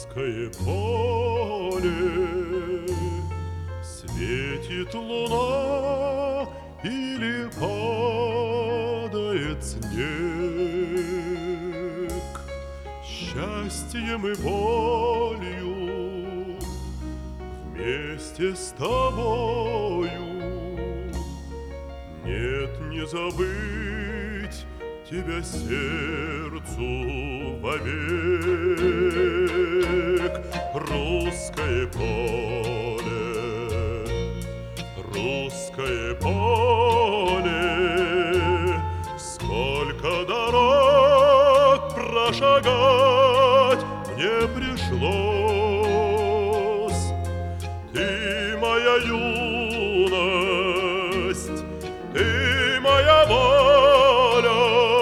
русское поле, светит луна или падает снег. Счастьем и болью вместе с тобою нет, не забыть тебя сердцу вовек. Русское поле, русское поле, сколько дорог прошагать мне пришлось. Ты моя юность, ты моя воля,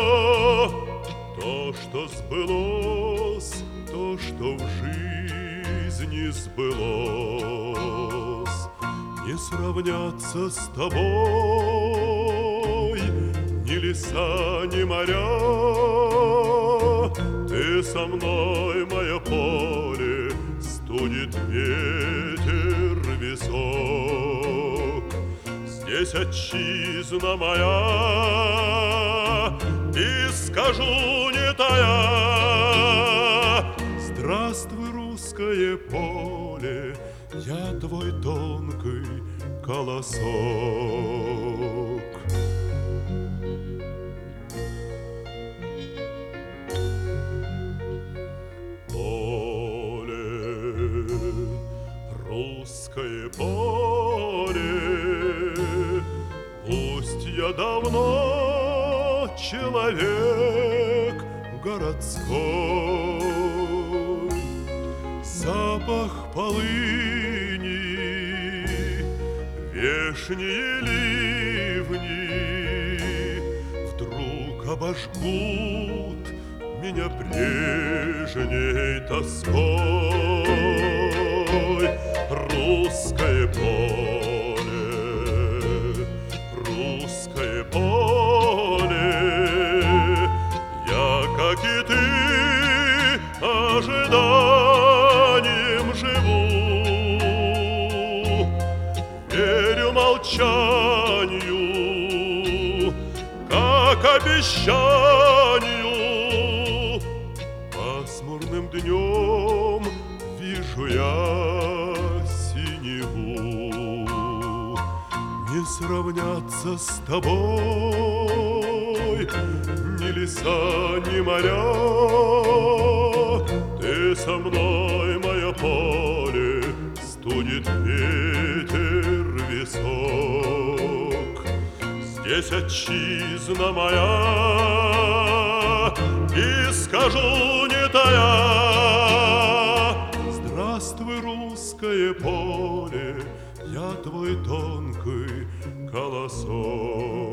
то, что сбылось, то, что в жизни сбылось. Не сравняться с тобой ни леса, ни моря. Ты со мной, мое поле, студит ветер висок. Здесь отчизна моя, и скажу не тая: здравствуй, русское поле, я твой тонкий колосок. Поле, русское поле, пусть я давно человек городской, запах полыни, вешние ливни вдруг обожгут меня прежней тоской. Русское поле, русское поле, я, как и ты, ожиданием живу. Верю молчанию, как обещанию. Пасмурным днем вижу я синеву. Не сравняться с тобой ни леса, ни моря. Ты со мной, мое поле, студит ветер висок. Здесь отчизна моя, и скажу не тая: здравствуй, русское поле, я твой тонкий колосок.